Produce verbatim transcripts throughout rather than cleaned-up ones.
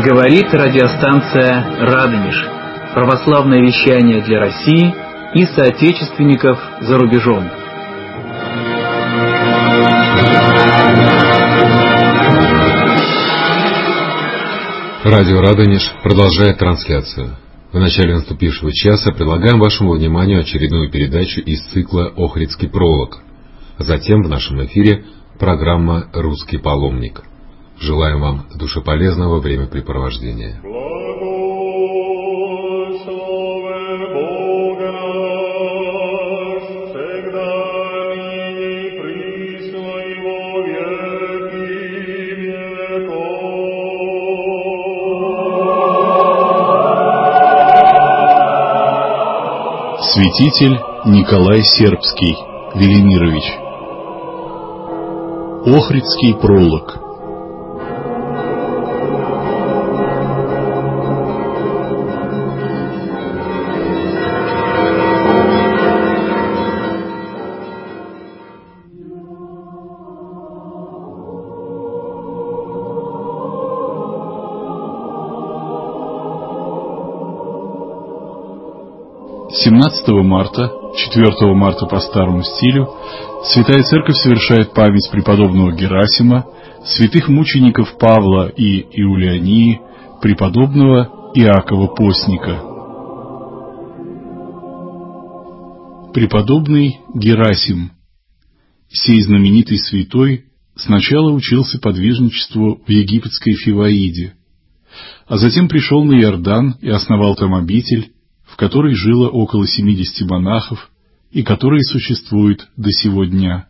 Говорит радиостанция «Радонеж». Православное вещание для России и соотечественников за рубежом. Радио «Радонеж» продолжает трансляцию. В начале наступившего часа предлагаем вашему вниманию очередную передачу из цикла «Охридский пролог». Затем в нашем эфире программа «Русский паломник». Желаем вам душеполезного времяпрепровождения. Святитель Николай Сербский Велимирович. Охридский пролог. семнадцатого марта, четвёртого марта по старому стилю, Святая Церковь совершает память преподобного Герасима, святых мучеников Павла и Иулиании, преподобного Иакова Постника. Преподобный Герасим, сей знаменитый святой, сначала учился подвижничеству в египетской Фиваиде, а затем пришел на Иордан и основал там обитель, в которой жило около семидесяти монахов и которая существует до сего дня.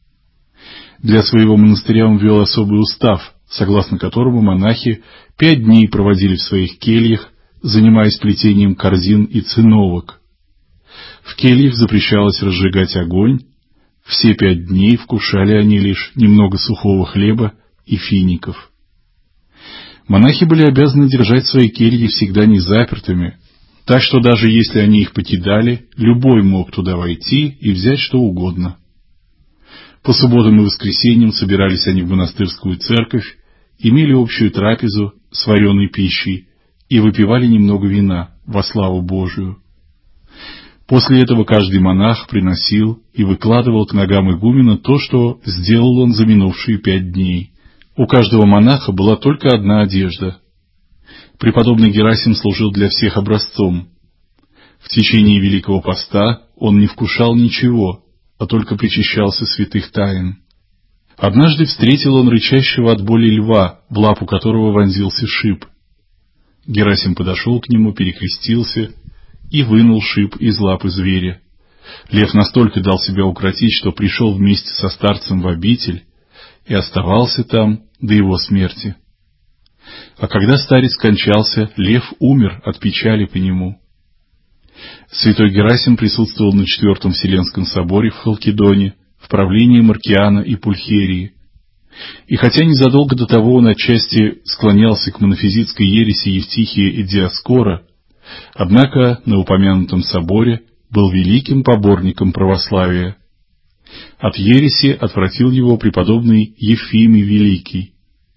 Для своего монастыря он ввел особый устав, согласно которому монахи пять дней проводили в своих кельях, занимаясь плетением корзин и циновок. В кельях запрещалось разжигать огонь, все пять дней вкушали они лишь немного сухого хлеба и фиников. Монахи были обязаны держать свои кельи всегда незапертыми, так что даже если они их покидали, любой мог туда войти и взять что угодно. По субботам и воскресеньям собирались они в монастырскую церковь, имели общую трапезу с вареной пищей и выпивали немного вина во славу Божию. После этого каждый монах приносил и выкладывал к ногам игумена то, что сделал он за минувшие пять дней. У каждого монаха была только одна одежда. Преподобный Герасим служил для всех образцом. В течение Великого Поста он не вкушал ничего, а только причащался святых тайн. Однажды встретил он рычащего от боли льва, в лапу которого вонзился шип. Герасим подошел к нему, перекрестился и вынул шип из лапы зверя. Лев настолько дал себя укротить, что пришел вместе со старцем в обитель и оставался там до его смерти. А когда старец скончался, лев умер от печали по нему. Святой Герасим присутствовал на Четвертом Вселенском соборе в Халкидоне в правлении Маркиана и Пульхерии. И хотя незадолго до того он отчасти склонялся к монофизитской ереси Евтихия и Диоскора, однако на упомянутом соборе был великим поборником православия. От ереси отвратил его преподобный Ефимий Великий.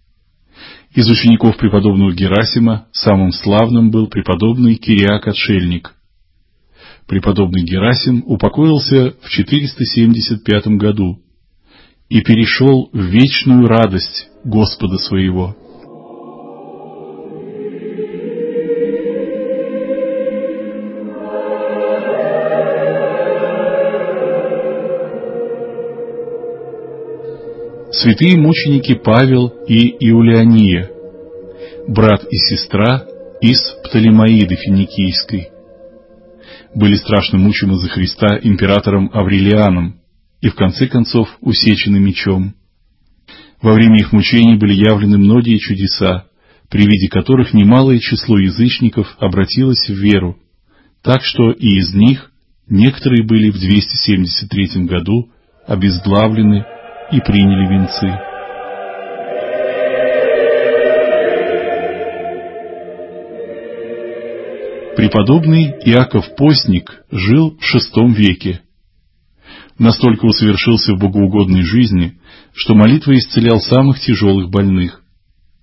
Из учеников преподобного Герасима самым славным был преподобный Кириак-отшельник. Преподобный Герасим упокоился в четыреста семьдесят пятом году и перешел в вечную радость Господа своего. Святые мученики Павел и Иулиания, брат и сестра из Птолемаиды Финикийской, были страшно мучимы за Христа императором Аврелианом и в конце концов усечены мечом. Во время их мучений были явлены многие чудеса, при виде которых немалое число язычников обратилось в веру, так что и из них некоторые были в двести семьдесят третьем году обезглавлены и приняли венцы. Преподобный Иаков Постник жил в шестом веке. Настолько усовершился в богоугодной жизни, что молитвой исцелял самых тяжелых больных.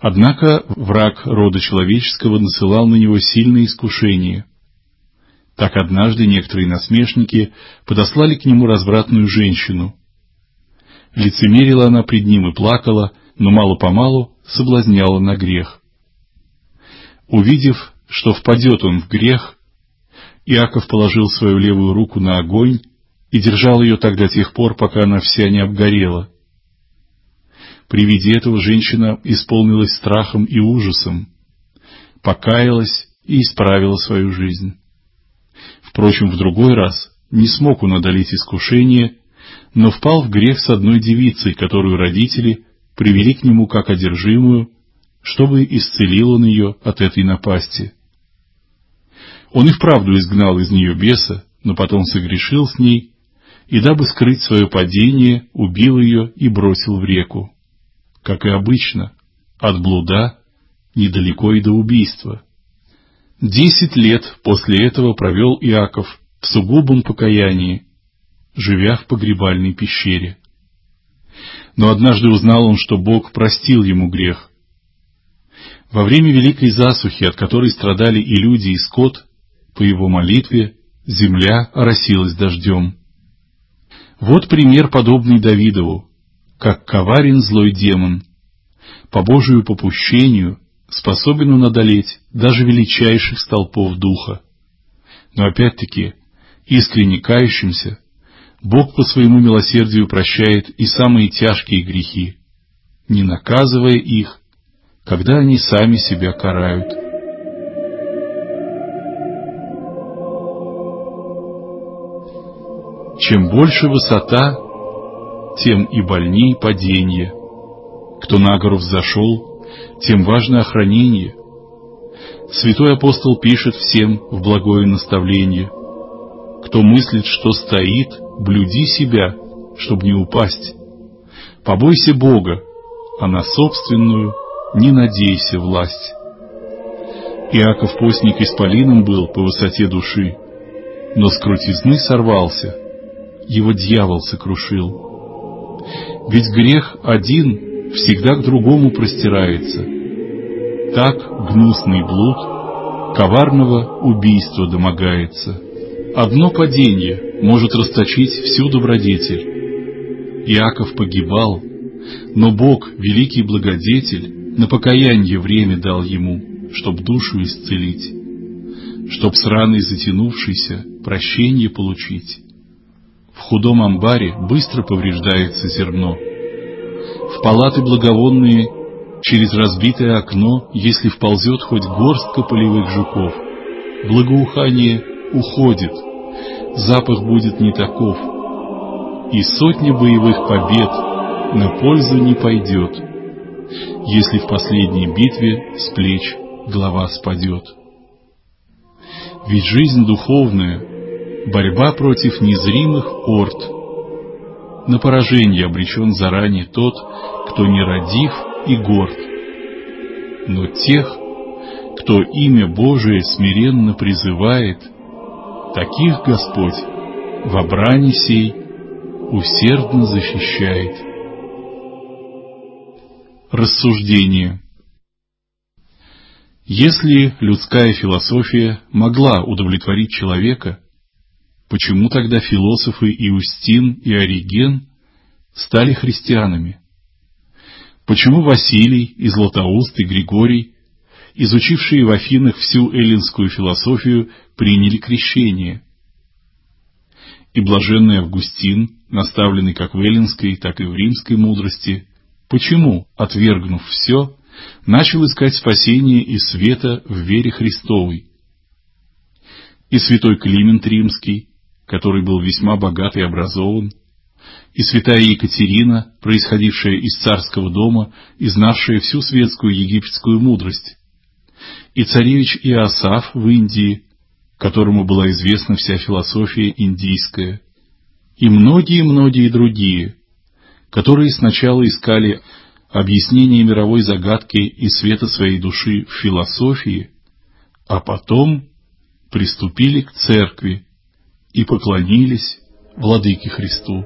Однако враг рода человеческого насылал на него сильные искушения. Так однажды некоторые насмешники подослали к нему развратную женщину. Лицемерила она пред ним и плакала, но мало-помалу соблазняла на грех. Увидев, что впадет он в грех, Иаков положил свою левую руку на огонь и держал ее так до тех пор, пока она вся не обгорела. При виде этого женщина исполнилась страхом и ужасом, покаялась и исправила свою жизнь. Впрочем, в другой раз не смог он одолеть искушение, но впал в грех с одной девицей, которую родители привели к нему как одержимую, чтобы исцелил он ее от этой напасти. Он и вправду изгнал из нее беса, но потом согрешил с ней, и, дабы скрыть свое падение, убил ее и бросил в реку. Как и обычно, от блуда недалеко и до убийства. Десять лет после этого провел Иаков в сугубом покаянии, живя в погребальной пещере. Но однажды узнал он, что Бог простил ему грех. Во время великой засухи, от которой страдали и люди, и скот, по его молитве земля оросилась дождем. Вот пример, подобный Давидову, как коварен злой демон. По Божию попущению способен он одолеть даже величайших столпов духа. Но опять-таки, искренне кающимся, Бог по своему милосердию прощает и самые тяжкие грехи, не наказывая их, когда они сами себя карают. Чем больше высота, тем и больней падение. Кто на гору взошел, тем важно охранение. Святой апостол пишет всем в благое наставление: кто мыслит, что стоит, блюди себя, чтоб не упасть. Побойся Бога, а на собственную не надейся власть. Иаков постник исполином был по высоте души, но с крутизны сорвался, его дьявол сокрушил. Ведь грех один всегда к другому простирается. Так гнусный блуд коварного убийства домогается. Одно падение может расточить всю добродетель. Иаков погибал, но Бог, великий благодетель, на покаяние время дал ему, чтоб душу исцелить, чтоб с раной затянувшейся прощение получить. В худом амбаре быстро повреждается зерно. В палаты благовонные через разбитое окно, если вползет хоть горстка полевых жуков, благоухание уходит, запах будет не таков, и сотня боевых побед на пользу не пойдет, если в последней битве с плеч глава спадет. Ведь жизнь духовная — борьба против незримых орд. На поражение обречен заранее тот, кто нерадив и горд. Но тех, кто имя Божие смиренно призывает, таких Господь во брани сей усердно защищает. Рассуждение. Если людская философия могла удовлетворить человека, почему тогда философы Иустин и Ориген стали христианами? Почему Василий и Златоуст и Григорий, изучившие в Афинах всю эллинскую философию, приняли крещение? И блаженный Августин, наставленный как в эллинской, так и в римской мудрости, почему, отвергнув все, начал искать спасение и света в вере Христовой? И святой Климент Римский, который был весьма богат и образован, и святая Екатерина, происходившая из царского дома и знавшая всю светскую египетскую мудрость, и царевич Иосаф в Индии, которому была известна вся философия индийская, и многие-многие другие, которые сначала искали объяснение мировой загадки и света своей души в философии, а потом приступили к церкви и поклонились Владыке Христу.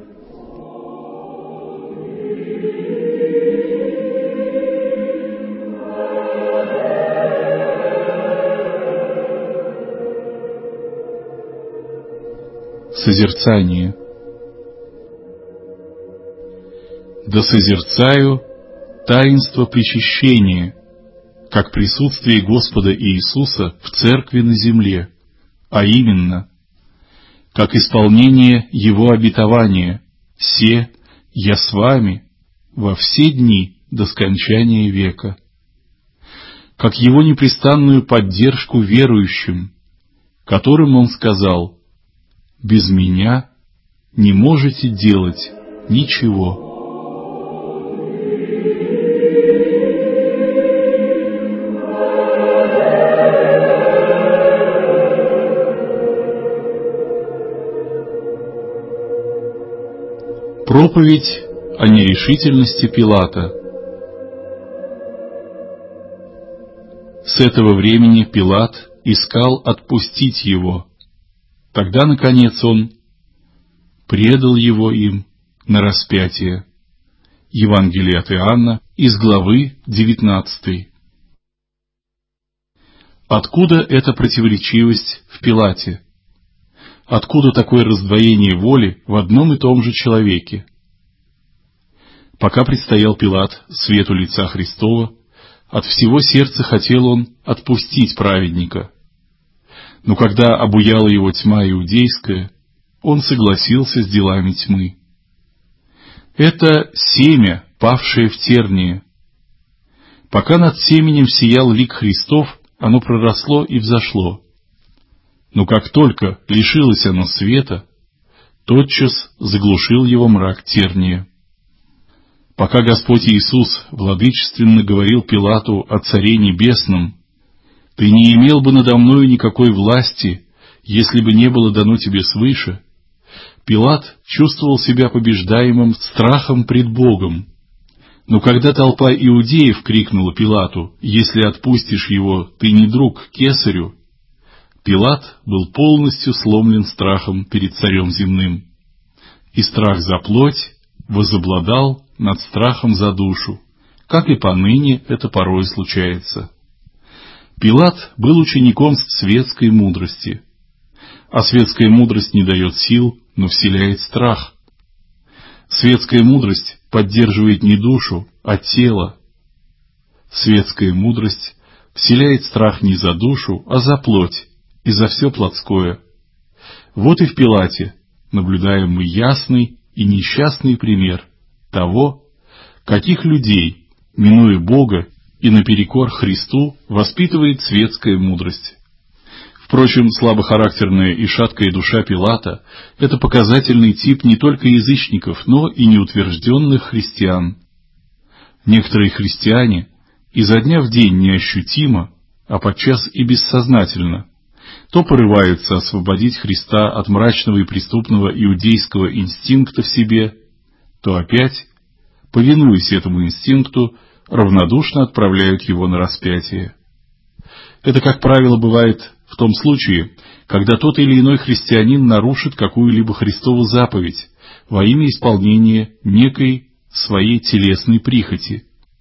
Созерцание. Да созерцаю таинство причащения, как присутствие Господа Иисуса в церкви на земле, а именно, как исполнение Его обетования: «Се, я с вами во все дни до скончания века», как Его непрестанную поддержку верующим, которым Он сказал: «Без Меня не можете делать ничего». Проповедь о нерешительности Пилата. С этого времени Пилат искал отпустить его. Тогда, наконец, он предал его им на распятие. Евангелие от Иоанна из главы девятнадцатой. Откуда эта противоречивость в Пилате? Откуда такое раздвоение воли в одном и том же человеке? Пока предстоял Пилат свету лица Христова, от всего сердца хотел он отпустить праведника. Но когда обуяла его тьма иудейская, он согласился с делами тьмы. Это семя, павшее в тернии. Пока над семенем сиял лик Христов, оно проросло и взошло. Но как только лишилось оно света, тотчас заглушил его мрак терния. Пока Господь Иисус владычественно говорил Пилату о Царе Небесном: «Ты не имел бы надо мною никакой власти, если бы не было дано тебе свыше», Пилат чувствовал себя побеждаемым страхом пред Богом. Но когда толпа иудеев крикнула Пилату: «Если отпустишь его, ты не друг кесарю», Пилат был полностью сломлен страхом перед царем земным. И страх за плоть возобладал над страхом за душу, как и поныне это порой случается. Пилат был учеником светской мудрости, а светская мудрость не дает сил, но вселяет страх. Светская мудрость поддерживает не душу, а тело. Светская мудрость вселяет страх не за душу, а за плоть и за все плотское. Вот и в Пилате наблюдаем мы ясный и несчастный пример того, каких людей, минуя Бога и наперекор Христу, воспитывает светская мудрость. Впрочем, слабохарактерная и шаткая душа Пилата — это показательный тип не только язычников, но и неутвержденных христиан. Некоторые христиане изо дня в день неощутимо, а подчас и бессознательно, то порываются освободить Христа от мрачного и преступного иудейского инстинкта в себе, то опять, повинуясь этому инстинкту, равнодушно отправляют его на распятие. Это, как правило, бывает в том случае, когда тот или иной христианин нарушит какую-либо Христову заповедь во имя исполнения некой своей телесной прихоти.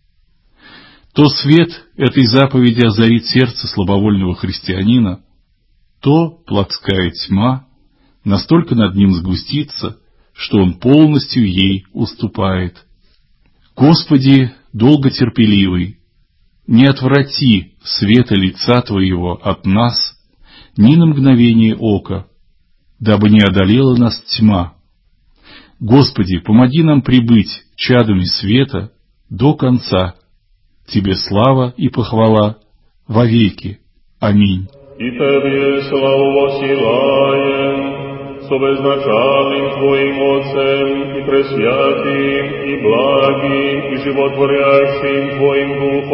То свет этой заповеди озарит сердце слабовольного христианина, то плотская тьма настолько над ним сгустится, что он полностью ей уступает. Господи, долготерпеливый, не отврати света лица Твоего от нас ни на мгновение ока, дабы не одолела нас тьма. Господи, помоги нам прибыть чадами света до конца. Тебе слава и похвала вовеки. Аминь. И Тебе славу воссылаем, с обезначалым Твоим Отцем и пресвятым, и благим, и животворящим Твоим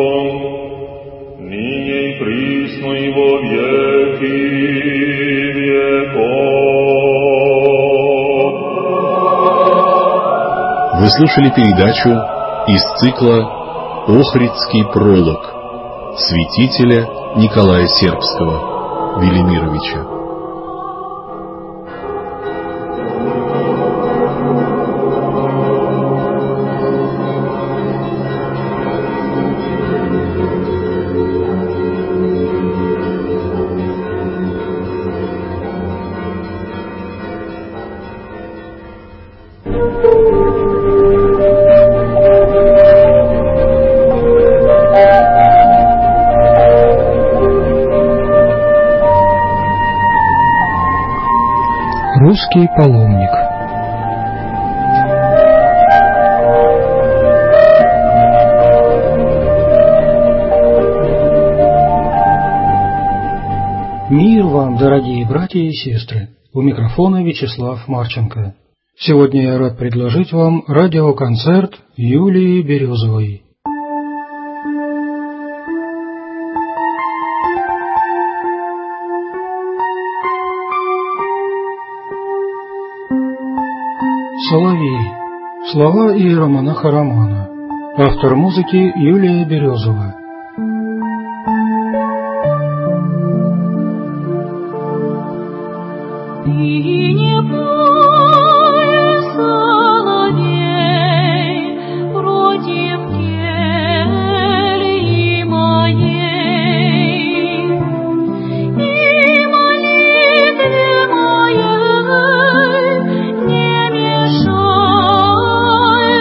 Духом, ныне и присно и во веки веков. Вы слушали передачу из цикла «Охридский пролог» святителя Николая Сербского Велимировича. Русский паломник. Мир вам, дорогие братья и сестры! У микрофона Вячеслав Марченко. Сегодня я рад предложить вам радиоконцерт Юлии Березовой. Соловей. Слова иеромонаха Романа. Автор музыки Юлия Березова. И не пой, соловей, против келии моей, и молитве моей не мешай,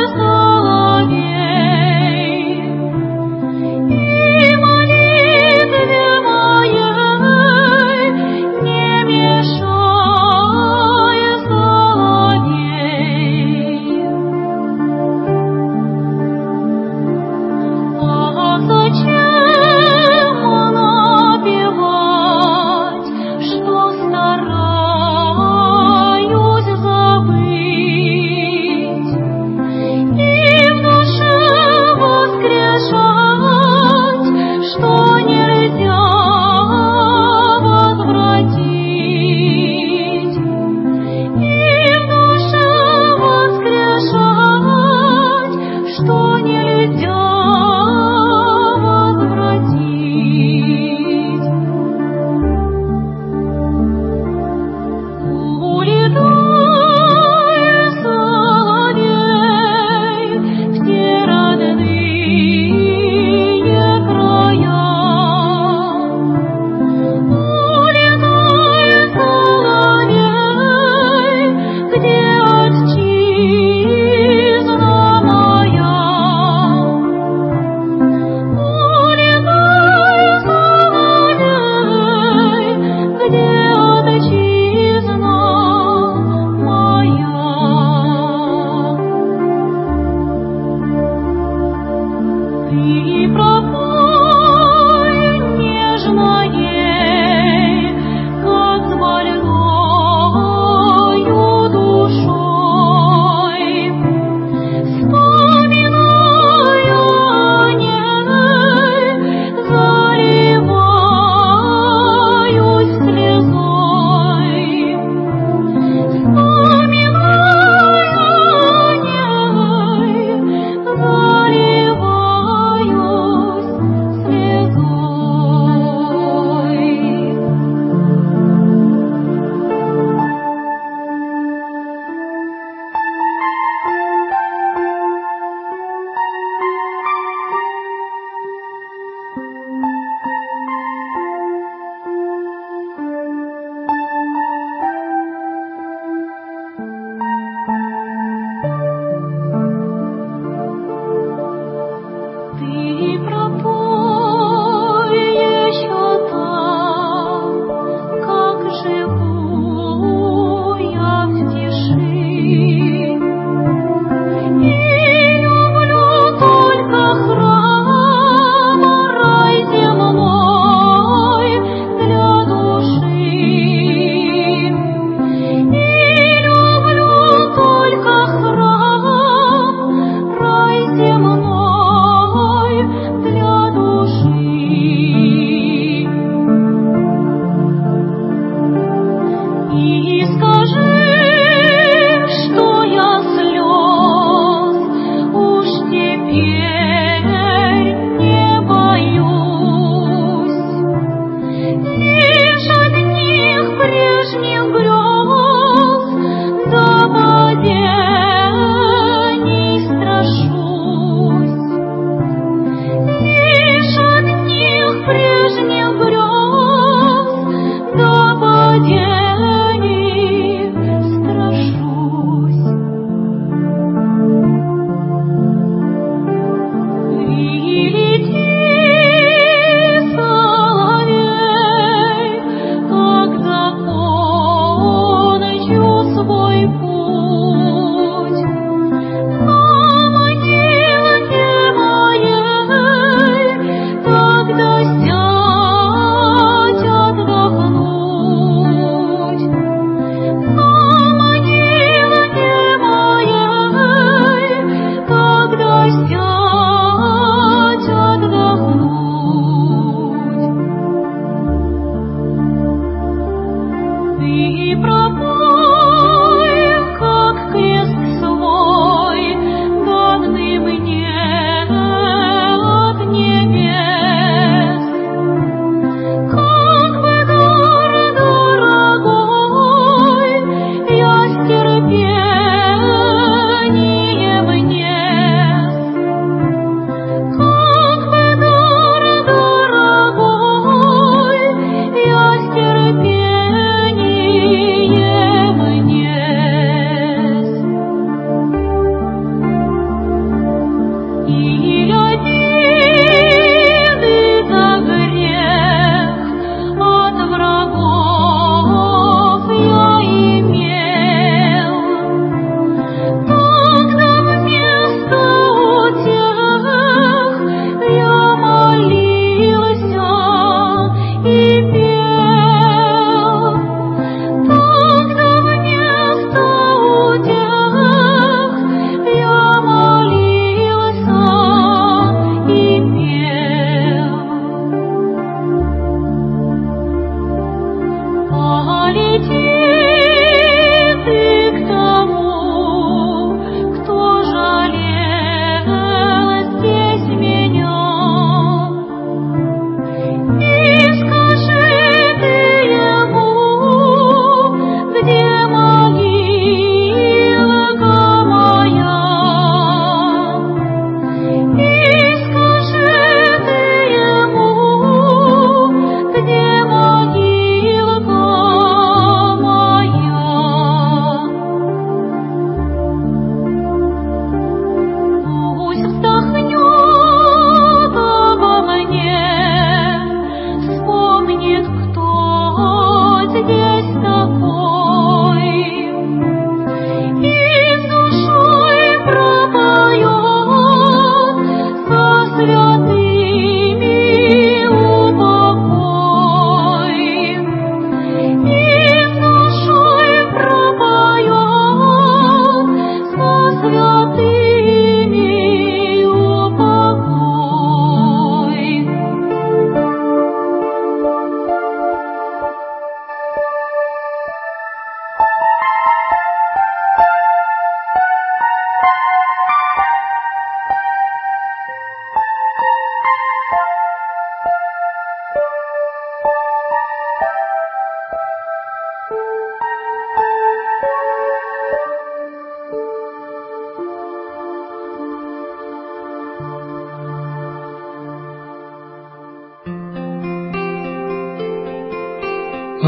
соловей, и молитве моей не мешай.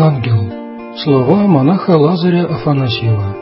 Ангел. Слова монаха Лазаря Афанасьева.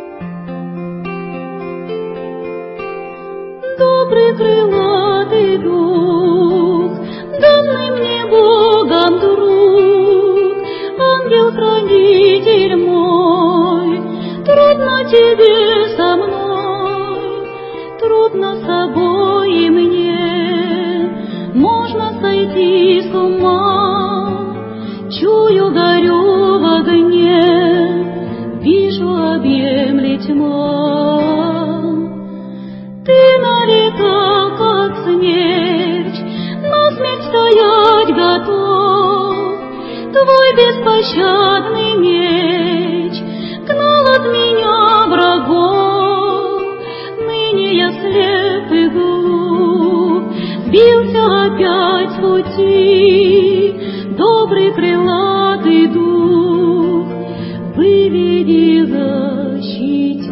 Добрый крылатый дух, данный мне Богом друг, ангел-хранитель мой, трудно тебе со мной, трудно с собой и мне, можно сойти с ума, чую, горю в огне, вижу, объемлет тьма. Ты налетал, как смерть, на смерть стоять готов. Твой беспощадный меч гнал от меня врагов. Ныне я слеп и глуп, сбился опять с пути. Добрый крылатый дух, выведи, защити.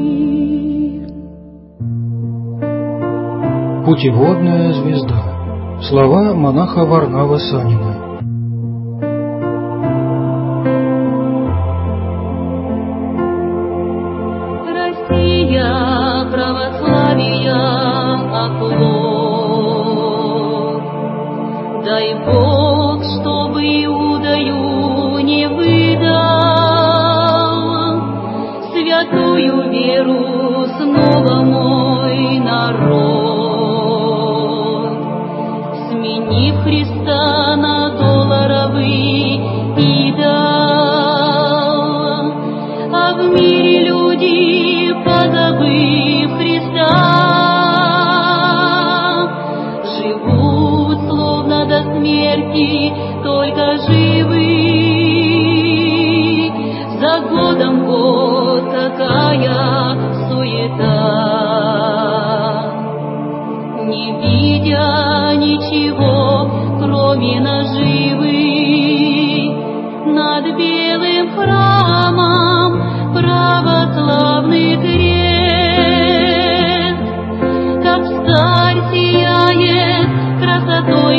Путеводная звезда. Слова монаха Варнавы Санина. Россия, православия, оплот. Дай Бог, чтобы Иудаю не выдал, святую веру снова мой народ. Сменив Христа на долларовый идол, а в мире люди, позабыв Христа, живут словно до смерти, только живы. За годом год такая суета, не видя ничего, кроме наживы, над белым храмом православный крест, как сталь сияет красотой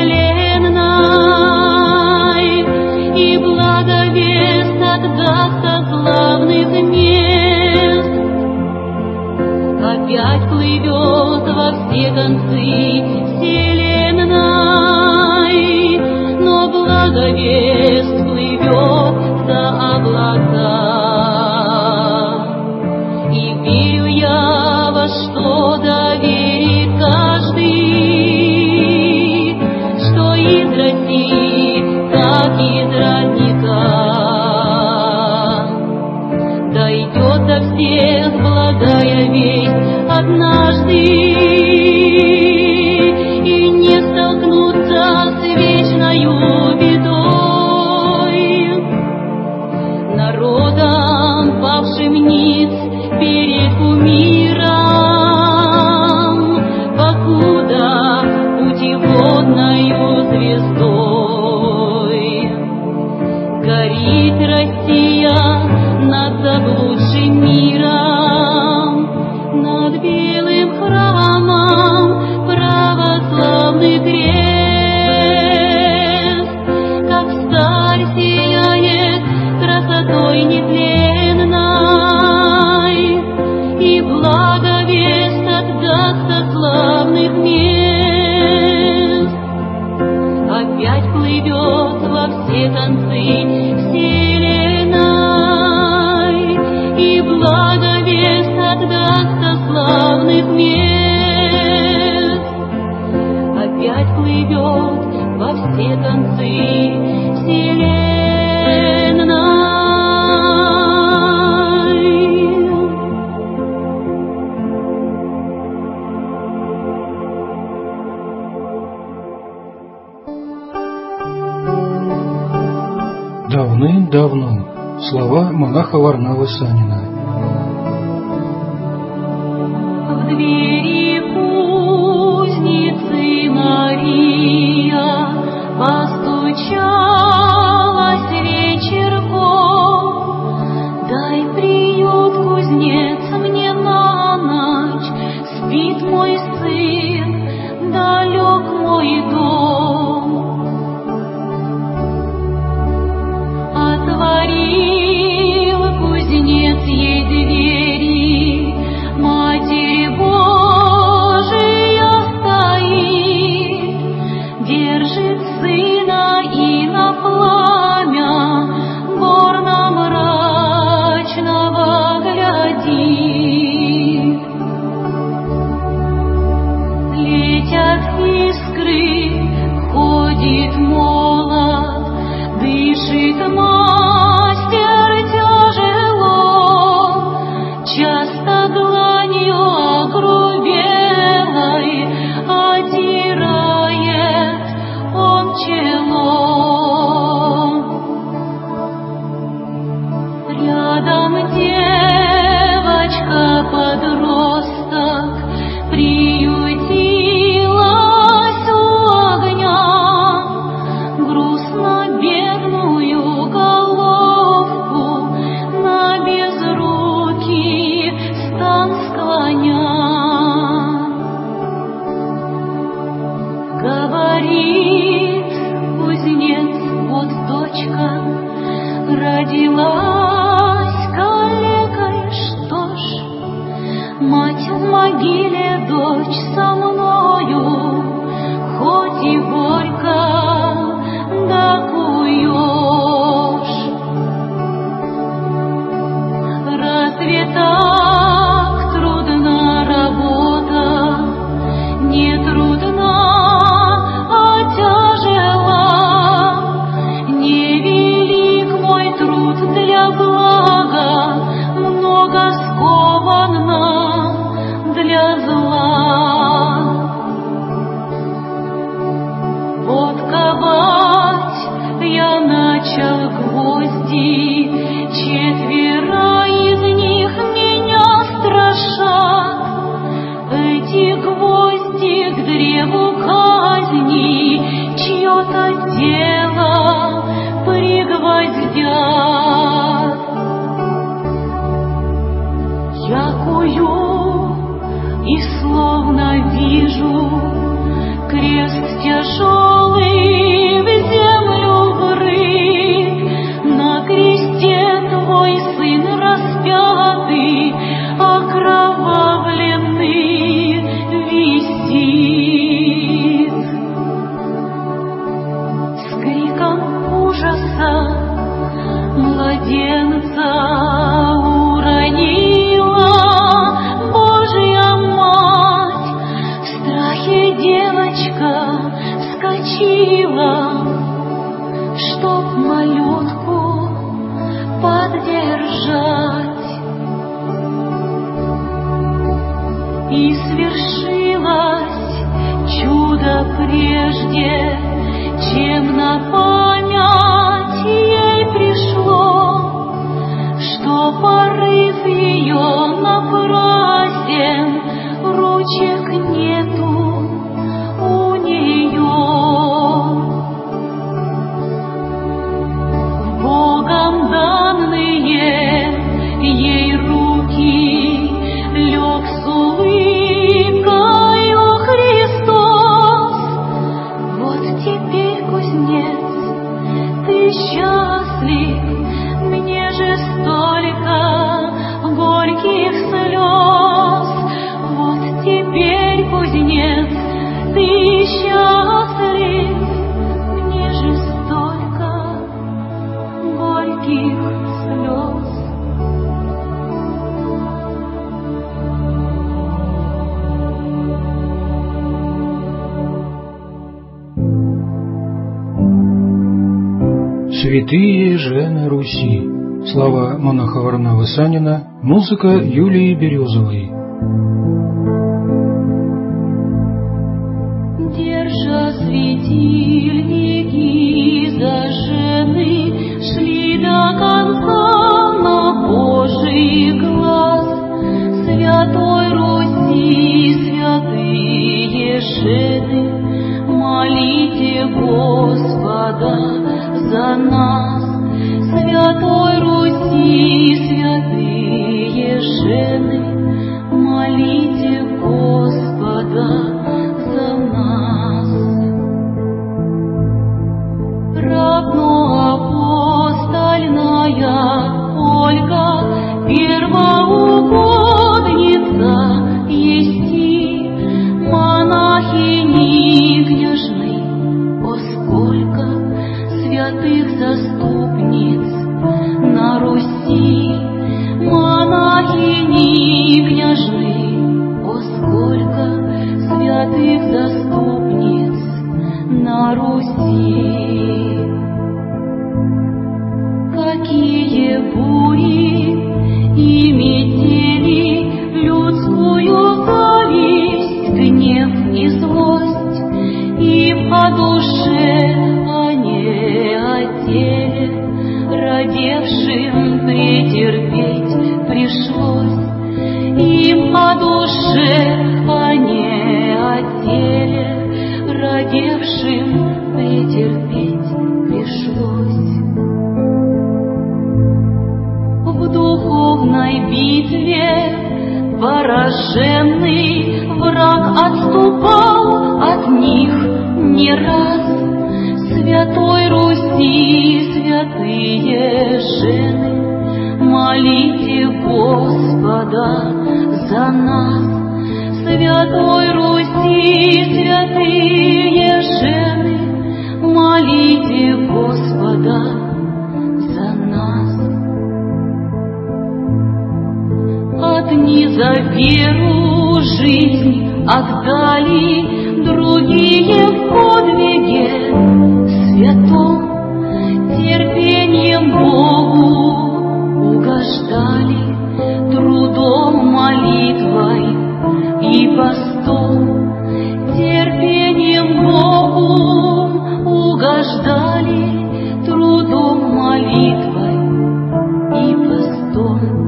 нетленной, и благовест от достославных мест. Опять плывет во все концы вселенной, но благовест плывет за облака. И верю я, во что доверит каждый, что из России, как из родника, дойдет до всех благая весть однажды, и не столкнутся с вечною бедой. Народом, павшим ниц перед кумиром, покуда путеводною звездой горит Россия над заблудшим миром, над белым храмом православный крест, как сталь сияет красотой нетленной, и благовест от достославных мест. Опять плывет во все концы вселенной, и благовест от достославных мест. Опять плывет во все концы вселенной. Давным-давно. Слова монаха Варнавы Санина. В двери кузницы Мария постучалась вечерком. Дай приют, кузнец, мне на ночь, спит мой сын, далек мой дом. От держит сына и на пламя горно-мрачного глядит. Летят искры, ходит молот, дышит мастер тяжело, часто дланью огрубелой отирает он чело. Рядом девочка-подросток приютилась у огня, грустно бедную головку на безрукий стан склоня. Говорит кузнец: вот дочка родилась калекой, что ж, мать в могиле, дочь со мною, хоть и горько докуешь. Разве так трудна работа? Не трудна, а тяжела. Невелик мой труд для блага, много скованно для зла. Отковать я начал гвозди, четверо из них меня страшат. Эти гвозди к древу казни чье-то тело пригвоздят. Я кую и словно вижу крест тяжелый в землю врыт. На кресте твой сын распятый, окровавленный висит. С криком ужаса младенца уронила Божья Мать. В страхе девочка вскочила, чтоб малютку поддержать. И свершилось чудо прежде, чем на память ей пришло, что порыв ее напрасен, ручек нету у нее. Богом данные ей руки лег с улыбкою Христос. Вот теперь, кузнец, ты счастлив, мне же столько горьких слез. Вот теперь, кузнец, ты счастлив, мне же столько горьких слез. Святые жены Руси. Слова монаха Варнавы Санина, музыка Юлии Березовой. Держа светильники зажжены, шли до конца на Божий глаз. Святой Руси, святые жены, молите Господа за нас. Святой Руси, святые жены, молите Господа за нас. Равноапостольная Ольга, первоугодница есть, монахини княжны, святых заступниц на Руси, монахини, княжны, о, сколько святых заступниц на Руси. Какие бури и метели, людскую зависть, гнев и злость, им о душе, а не о теле, родившим претерпеть пришлось. Им о душе, а не о теле, родившим претерпеть пришлось. В духовной битве пораженный враг отступал от них не раз. Святой Руси, святые жены, молите Господа за нас. Святой Руси, святые жены, молите Господа за нас. Одни за веру жизнь отдали, другие в подвиге святом, терпением Богу угождали, трудом, молитвой и постом. Терпением Богу угождали, трудом, молитвой и постом.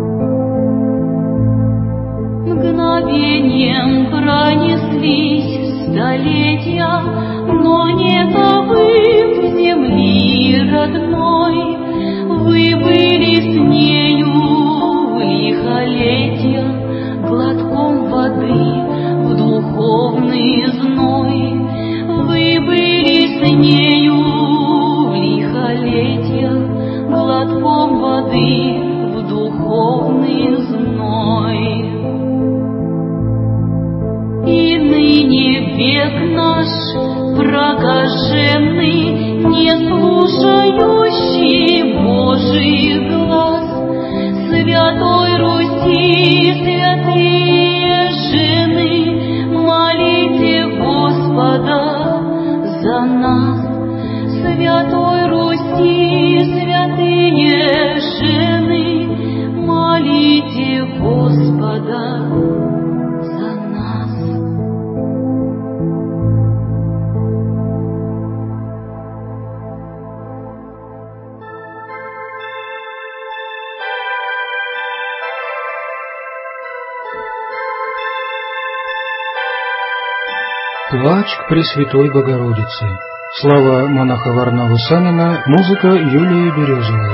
Мгновением пронеслись столетия, но не забыв земли родной, вы были с нею в лихолетья, глотком воды в духовный зной. Вы были с нею в лихолетья, глотком воды в духовный зной. И ныне век наш прокаженный, не слушающий Божий глаз. Святой Руси, святые жены, молите Господа за нас. Святой Руси, святые жены, молите Господа за нас. Плач к Пресвятой Богородице. Слова монаха Варнавы Санина, музыка Юлии Березовой.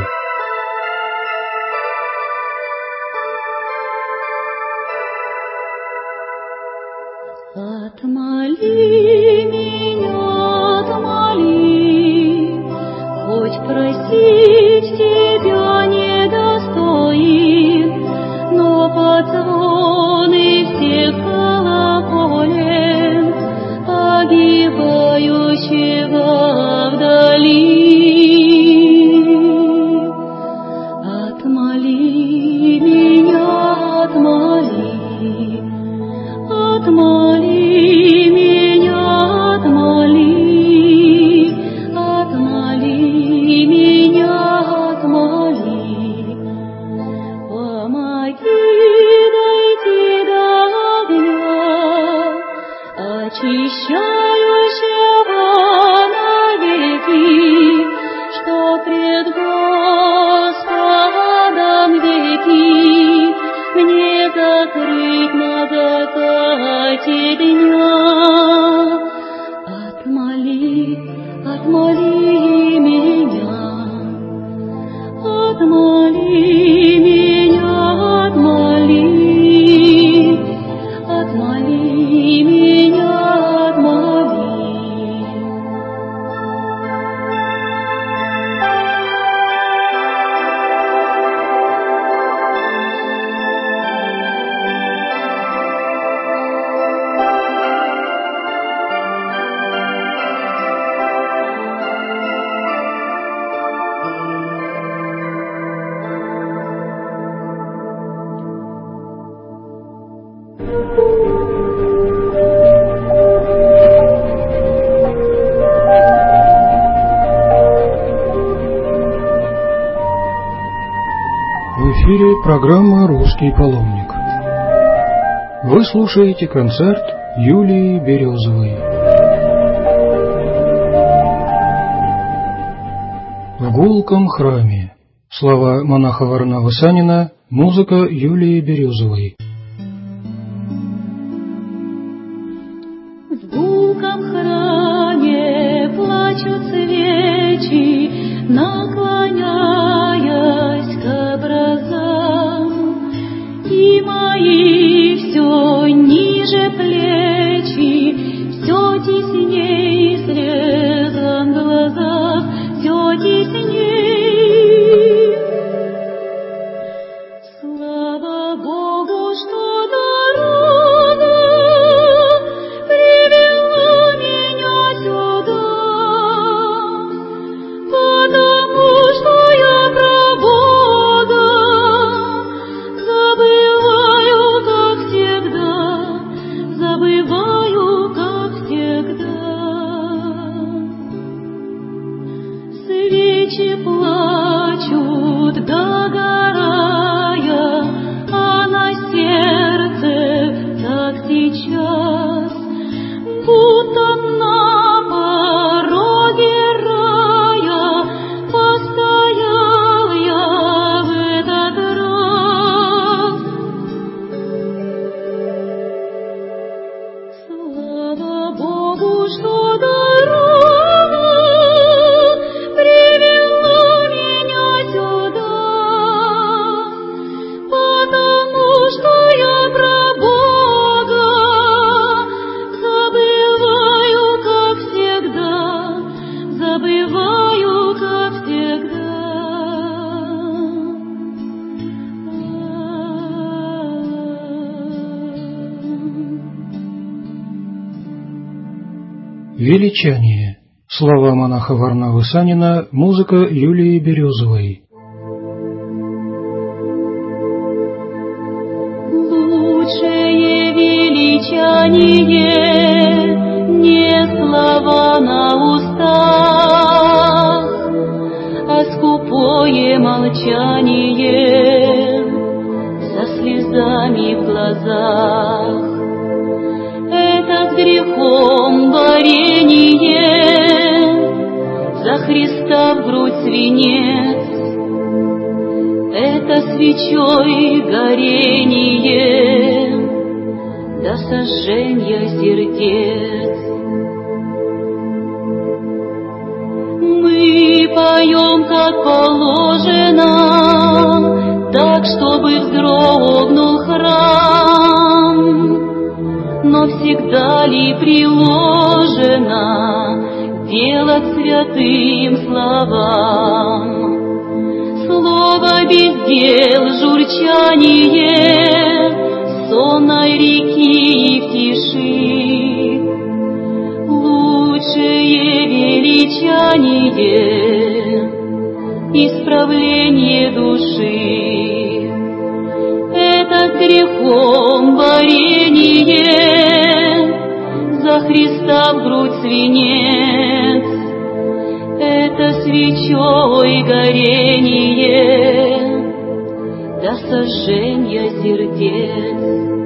Отмоли меня, отмоли, хоть просить тебя недостоин, но под звоны всех колоколен погибающего вдали. Отмоли меня, отмоли, отмоли меня, отмоли, отмоли меня, отмоли. Помоги дойти до огня, очищающего навеки, что пред Господом веки мне закрыть на закате дня. Отмоли, отмоли меня, отмоли меня, отмоли, отмоли меня, отмоли. эфире программа «Русский паломник». Вы слушаете концерт Юлии Березовой. В гулком храме. Слова монаха Варнавы Санина, музыка Юлии Березовой. В гулком храме плачут свечи, наклоняясь к образам, и мои все ниже плечи, все тесней слезам глаза, все тесней. Слава Богу, что дорога привела меня сюда, потому что я про Бога забываю, как всегда, забываю, как всегда. Свечи плачут, догорая, а на сердце так сейчас, будто на пороге рая постоял я в этот раз. Слава Богу, что дорога привела меня сюда, потому что я про Бога забываю, как всегда, забываю, как всегда. Величание. Слова монаха Варнавы Санина, музыка Юлии Березовой. Лучшее величание не слова на устах, а скупое молчание со слезами в глазах. Это с грехом борение, за Христа в грудь свинец. Это свечой горение до сожжения сердец. Мы поем, как положено, так, чтобы вздрогнул храм. Но всегда ли приложено делать святым словам? Слово без дел, журчание сонной реки в тиши. Лучшее величание исправление души. Это с грехом борение, за Христа в грудь свинец. Это свечой горение до сожжения сердец.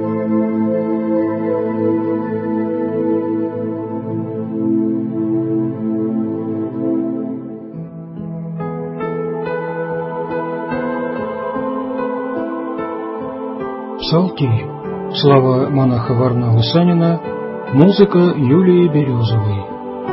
Псалтирь. Слова монаха Варнавы Санина, музыка Юлии Березовой.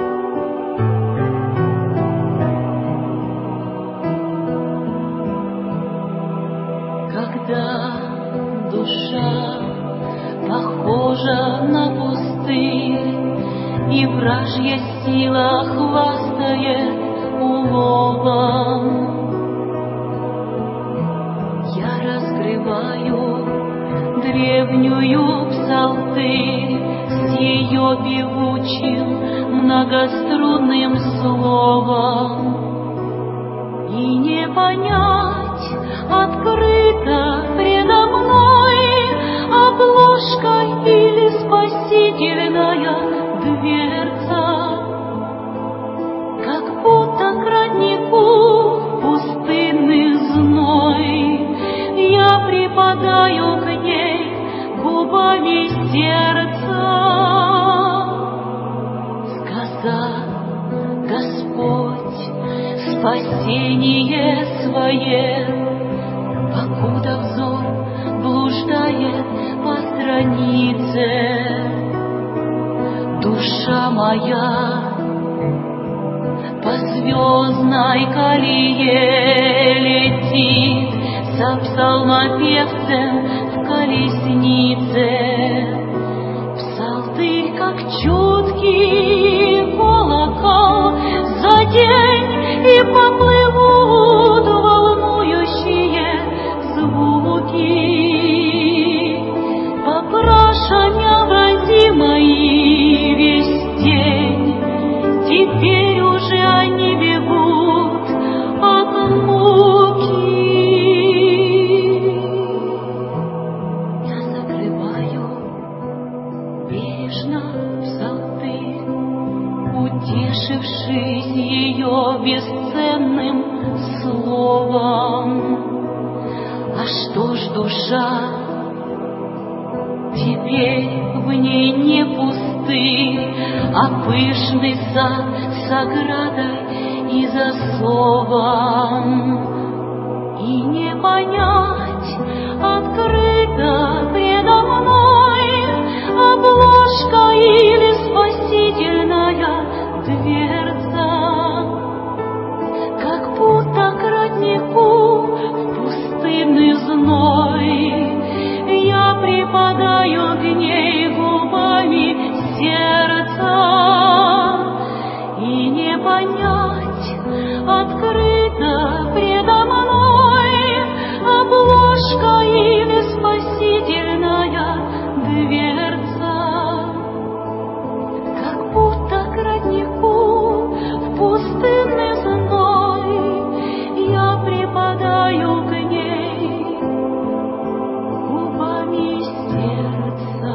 Когда душа похожа на пустынь, и вражья сила хвастает уловом, я раскрываю древнюю псалтырь с ее певучим многострунным словом, и не понять открыто предо мной обложка или спасительная дверца, как будто к роднику пустынный зной губами сердца. Сказал Господь спасение свое, покуда взор блуждает по странице. Душа моя по звездной колее летит за псалмопевцем в колеснице. Псалтырь, как чуткий колокол, задень, и поплывут волнующие звуки. Попраша невразимой весь день, теперь уже они бегут от муки. Я закрываю бережно псалтырь, утешившись ее бесценным словом. А что ж душа? Теперь в ней не пустырь, а пышный сад с оградой и засовом. И не понять, открыта предо мной обложка или спасительная дверца. Как будто к роднику в пустынный зной я припадаю к ней губами сердца. И не понять, открыта предо мной обложка или спасительная дверца. Как будто к роднику в пустынный зной я припадаю к ней губами сердца.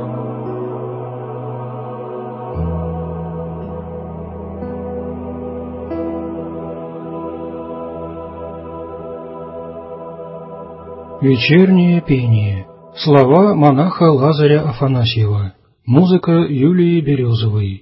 Вечернее пение. Слова монаха Лазаря Афанасьева. Музыка Юлии Березовой.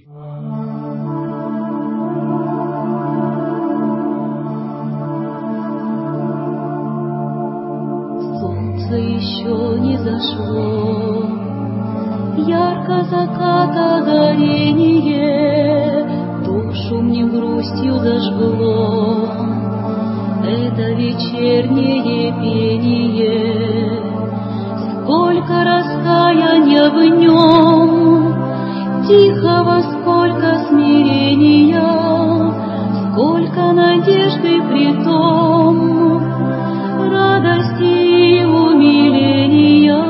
Солнце еще не зашло, ярко заката горение, душу мне грустью зажгло. Это вечернее пение, сколько раскаяния в нем, тихого сколько смирения, сколько надежды притом, радости и умиления.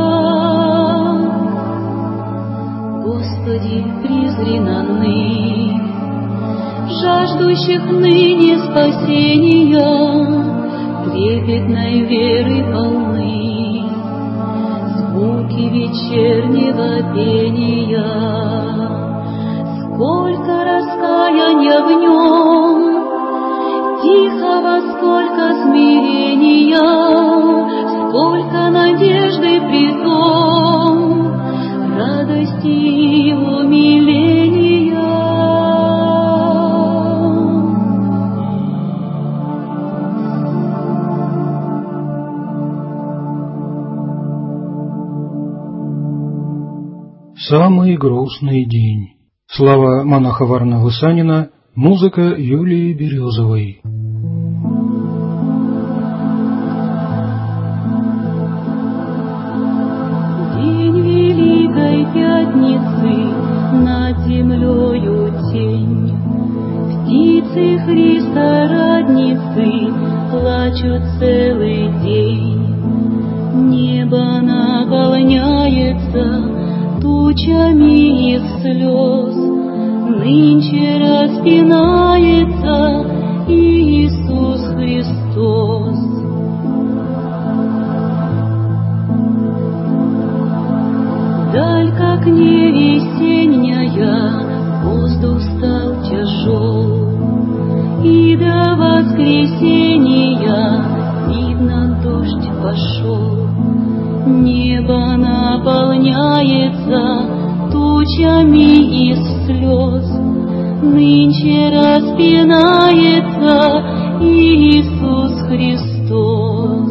Господи, призри на ныне жаждущих ныне спасения, трепетной веры полны, звуки вечернего пения. Сколько раскаяния в нем, тихого сколько смирения, сколько надежды притом, радости и умиления. Самый грустный день. Слова монаха Варнавы Санина. Музыка Юлии Березовой. День Великой Пятницы, над землею тень, птицы Христа радницы плачут целый день. Небо наполняется тучами их слез, нынче распинается Иисус Христос. Даль, как не весенняя, воздух стал тяжел, и до воскресения, видно, дождь пошел. Небо наполняется тучами из слез, нынче распинается Иисус Христос.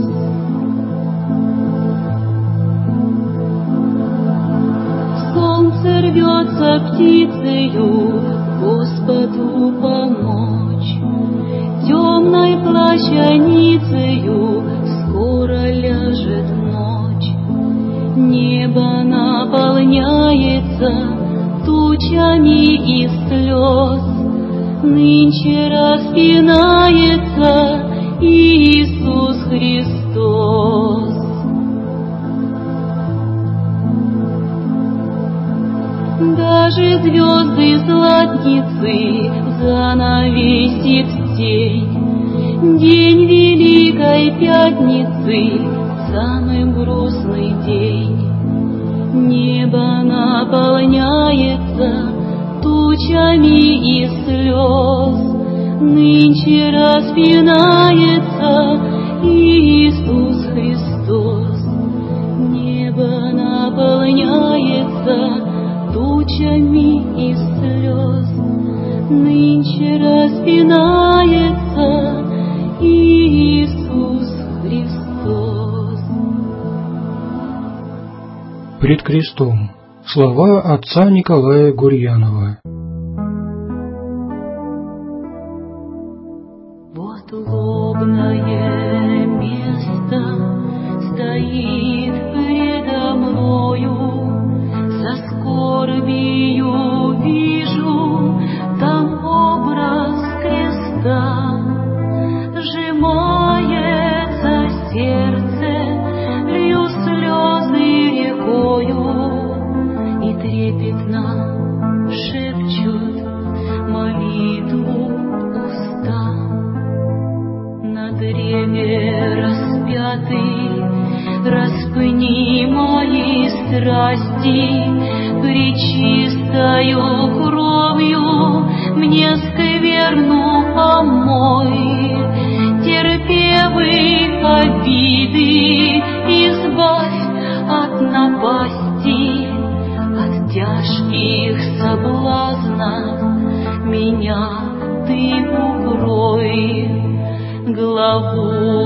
Солнце рвется птицею Господу помочь, темной плащаницею скоро ляжет ночь. Небо наполняется тучами из слез, нынче распинается Иисус Христос. Даже звезды златницы занавесит тень, день Великой Пятницы, самый грустный день. Небо наполняется тучами из слез, нынче распинается Иисус Христос. Небо наполняется тучами из слез, нынче распинается Иисус Христос. Пред крестом. Слова отца Николая Гурьянова. Вот лобное место стоит предо мною, со скорбию вижу там образ креста. Сжимается сердце, лью слезы рекою, и трепетно шепчут молитву уста. На древе распятый распни мои страсти, пречистою кровью мне скверну омой. Терпевых обиды избавь от напасти, от тяжких соблазнов меня ты укрой. Главу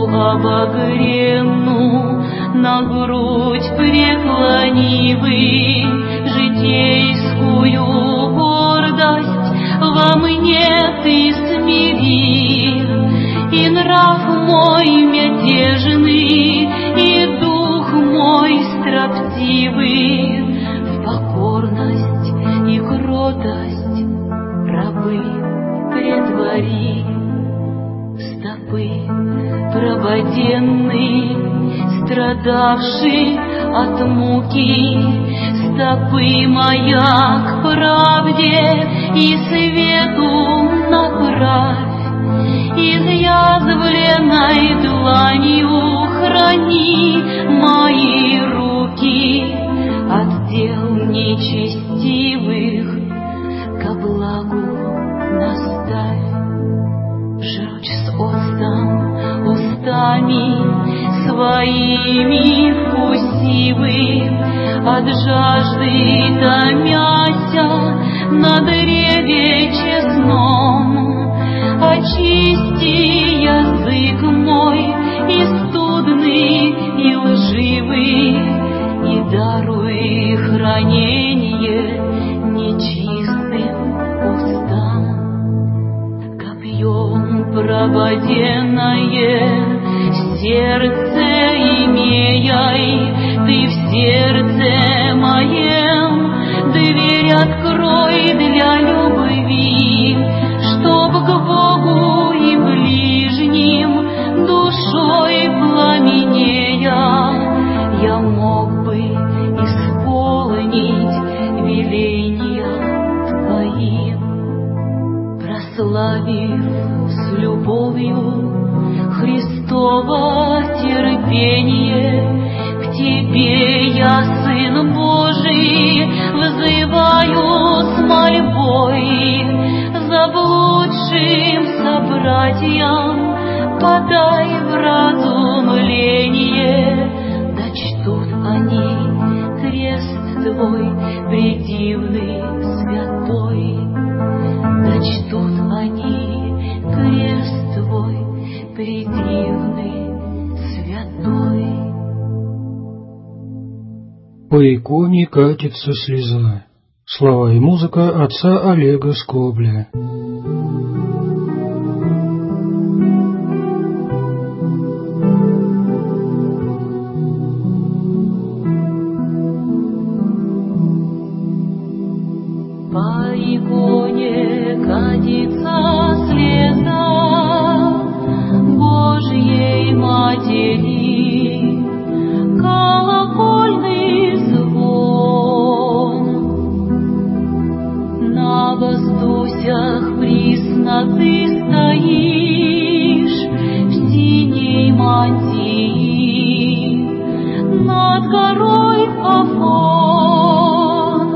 обогренну на грудь преклони вы, житейскую гордость во мне ты смири, и нрав мой мятежный, и дух мой строптивый в покорность и кротость рабы предвари. Стопы прободенные, страдавший от муки, стопы моя к правде и свету направь. Изъязвленной дланью храни мои руки от дел нечестивых, ко благу наставь. Жруч с оцтом устами своими вкусивы, от жажды томяся на древе честном. Очисти язык мой и студный, и лживый, и даруй хранение нечистым устам. Копьем прободенное сердце имеяй, ты в сердце моем дверь открой для любви, чтоб к Богу и ближним душой пламенея я мог бы исполнить веления Твои. Прославив с любовью Христово терпение, к Тебе я, Сын Божий, взываю с мольбой. Заблудшим собратьям подай вразумление, да чтут По иконе катится слеза. Слова и музыка отца Олега Скобля. По иконе катится слеза Божьей Матери, колокольный звон. На воздусях присно ты стоишь в синей мантии, над горой Афон.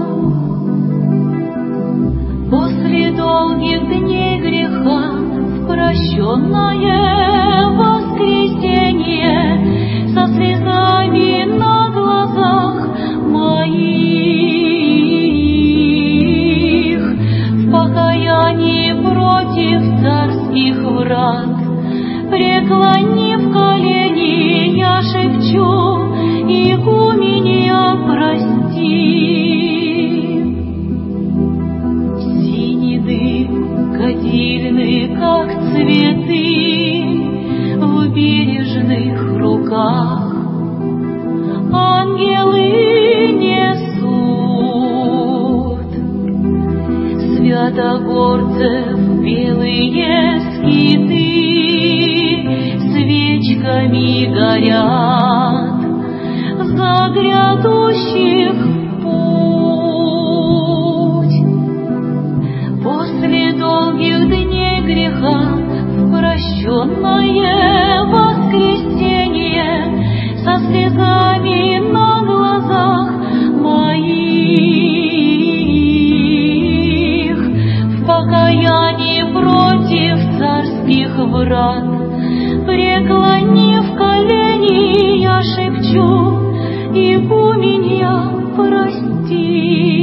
После долгих дней греха в прощенное воскресенье со слезами на глазах моих, в покаянии против царских врат, преклонив колени, я шепчу: игуменья, прости. Кадильны, как цветы, в бережных руках ангелы несут. Святогорцев белые скиты свечками горят за грядущих долгих дней греха в прощенное воскресенье со слезами на глазах моих, в покаянии против царских врат, преклонив колени, я шепчу: игуменья, прости.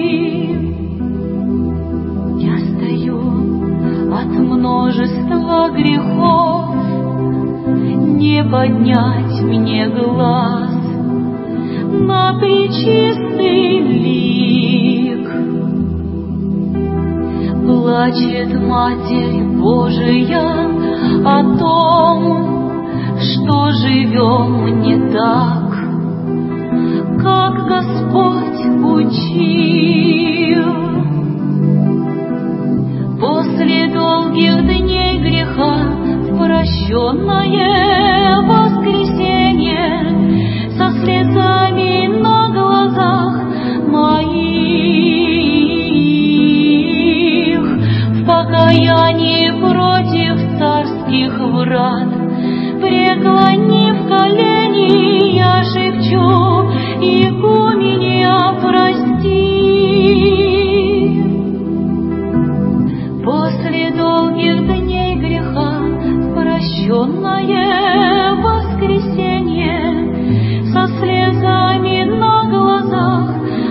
От множества грехов не поднять мне глаз на пречистый лик. Плачет Матерь Божия о том, что живем не так, как Господь учил. После долгих дней греха в прощенное воскресенье со слезами на глазах моих, в покаянии против царских врат, преклонив колени, я шепчу: игуменья, прости. После долгих дней греха в прощенное воскресенье со слезами на глазах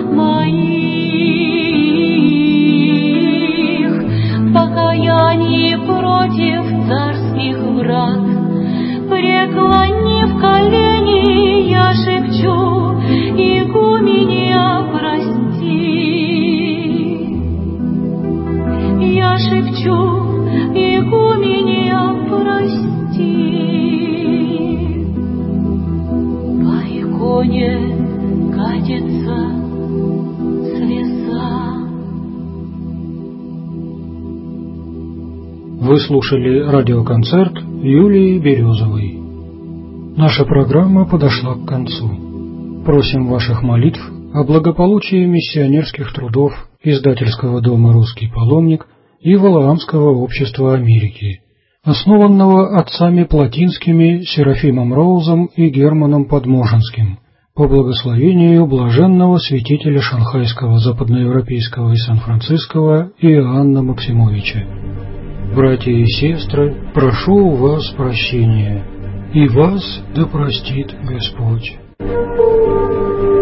моих, в покаянии против царских врат, преклонив колени, я шепчу: игуменья, прости. Я шепчу: игуменья, прости. По иконе катится слеза. Вы слушали радиоконцерт Юлии Березовой. Наша программа подошла к концу. Просим ваших молитв о благополучии миссионерских трудов издательского дома «Русский паломник» и Валаамского общества Америки, основанного отцами Плотинскими Серафимом Роузом и Германом Подможенским, по благословению блаженного святителя Шанхайского, Западноевропейского и Сан-Франциского Иоанна Максимовича. Братья и сестры, прошу у вас прощения, и вас да простит Господь.